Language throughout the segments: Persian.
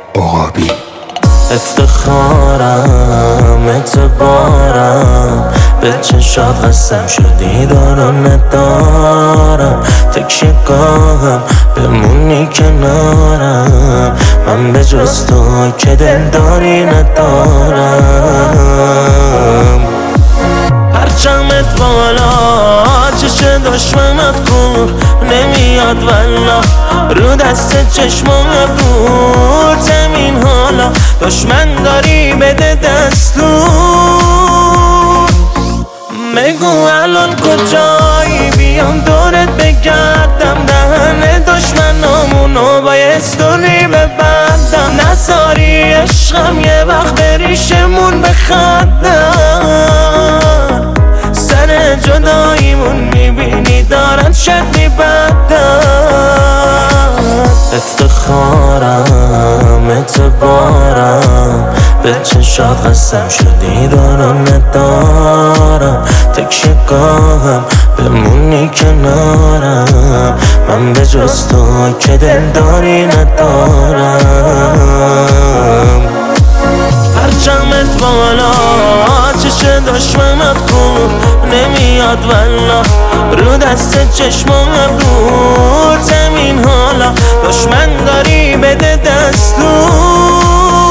عقابی. افتخارم اعتبارم به چشات قسم شدی دارو ندارم، تکیه گاهم بمونی کنارم، من به جز تو که دلداری ندارم. پرچمت بالا چش دشمنت کور نمیاد والا، رو دست چشمم ابرو زمین حالا، دشمن داری بده دستور. بگو الان کجایی بیام دورت بگردم، دهن دشمنامونو با یه استوری ببندم، نذاری عشقم یه وقت بریشمون بخندم، سر جداییمون میبینی دارن شد میبندن. افتخارم اعتبارم به چشات قسم شدی دارو ندارم، تکیه گاهم بمونی کنارم، من به جز تو که دلداری ندارم. پرچمت بالا چش دشمنت کور نمیاد والا، رو دست چشمم ابرو زمین حالا، دشمن داری بده دستور.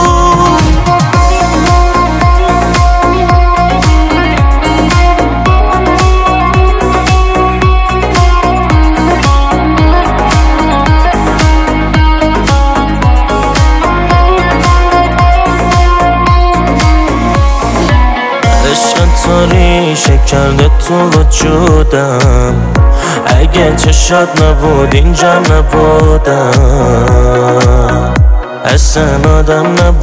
ریشه کرده تو وجودم، اگه چشات نبود اینجا نبودم، اصلا آدم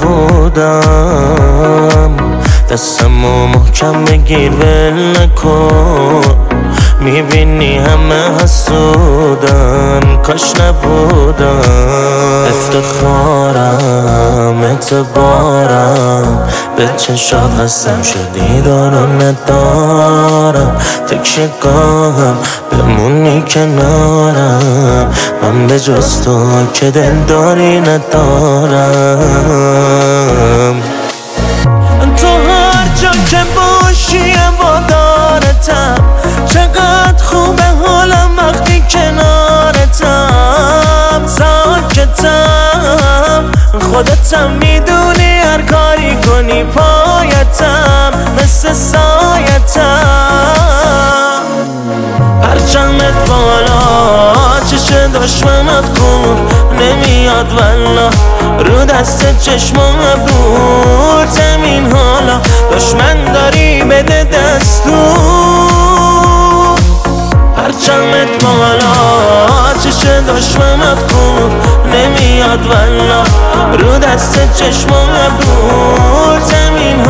نبودم، دستمو محکم بگیر ول نکن، میبینی همه حسودن کاش نبودم. افتخارم اعتبارم به چشات قسم شدی دارو ندارم، تکیه گاهم بمونی کنارم، من به جز تو که دلداری ندارم. تو هر جا که باشی وادارتم، چقدر خوبه حالم وقتی کنارتم، ساکتم خودتم میدونی، هر کاری کنی پایتم مثل سایتم. پرچمت بالا چش دشمنت کور نمیاد والا، رو دست چشمم ابرو زمین حالا، دشمن داری بده دستور. پرچمت بالا چش دشمنت کور نمیاد والا، رو دست چشمم ابرو زمین